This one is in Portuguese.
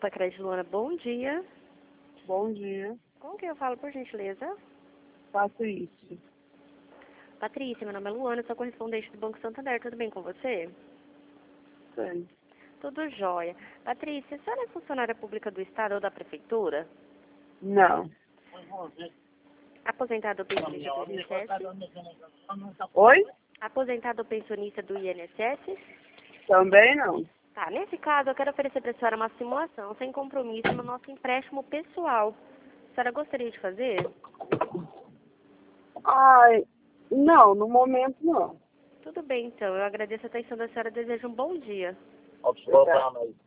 Copa Crédito Luana, bom dia. Bom dia. Com quem eu falo, por gentileza? Faço isso. Patrícia, meu nome é Luana, sou correspondente do Banco Santander, tudo bem com você? Sim. Tudo jóia. Patrícia, a senhora é funcionária pública do Estado ou da Prefeitura? Não. Aposentado ou pensionista do INSS? Oi? Aposentado ou pensionista do INSS? Também não. Tá, nesse caso eu quero oferecer para a senhora uma simulação sem compromisso no nosso empréstimo pessoal. A senhora gostaria de fazer? Ai, não, no momento não. Tudo bem, então. Eu agradeço a atenção da senhora e desejo um bom dia. Obrigado.